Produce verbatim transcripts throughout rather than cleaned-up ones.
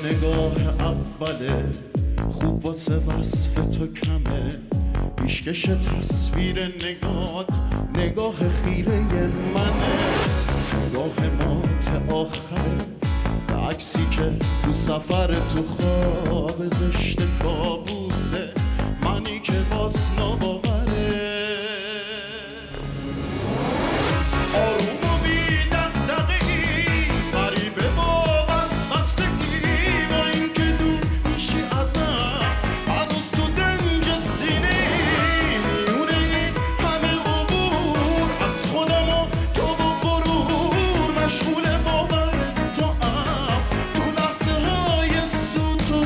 نگاه اوله خوب واسه وصف تو کمه پیشکش تصویر نگات نگاه خیره منه نگاه مات آخره به عکسی که تو سفر تو خواب زشت کابوسه منی که باز ناباوره آروم و بی دغدغه‌ای غریبه با وسوسه‌ای با این که دور میشی ازم هنوز تو دنج سینه‌ای میونه این همه عبور از خودم و تو و غرور مشغول باور تو ام تو لحظه های سوت و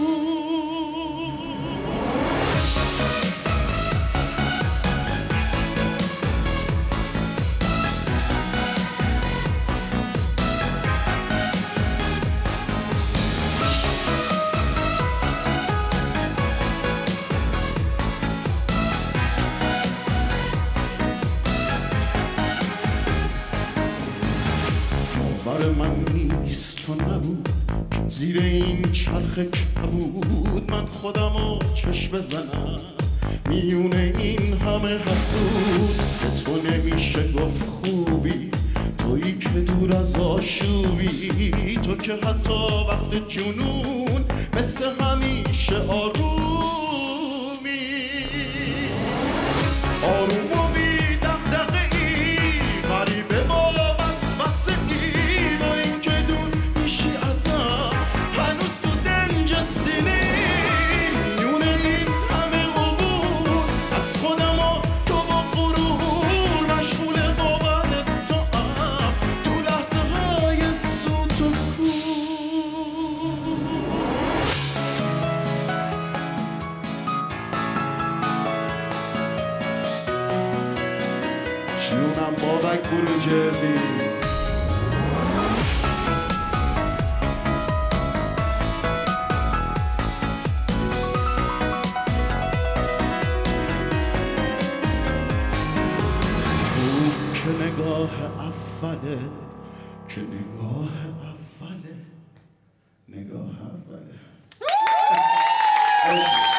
باور من نیست تو نبود زیر این چرخ کبود من خودمو چشم بزنم میونه این همه حسود به تو نمیشه گفت خوبی تویی که دور از آشوبی تو که حتی وقت جنون مثل همیشه آرومی آروم و بی دغدغه‌ای غریبه با وسوسه‌ای با این که دور میشی ازم هنوز تو دنج سینه‌ای میونه این همه عبور از خودم و تو با غرور مشغول باور تو ام تو لحظه های سوت و جونم بابک بروجردی خوب که نگاه اوله که نگاه اوله نگاه اوله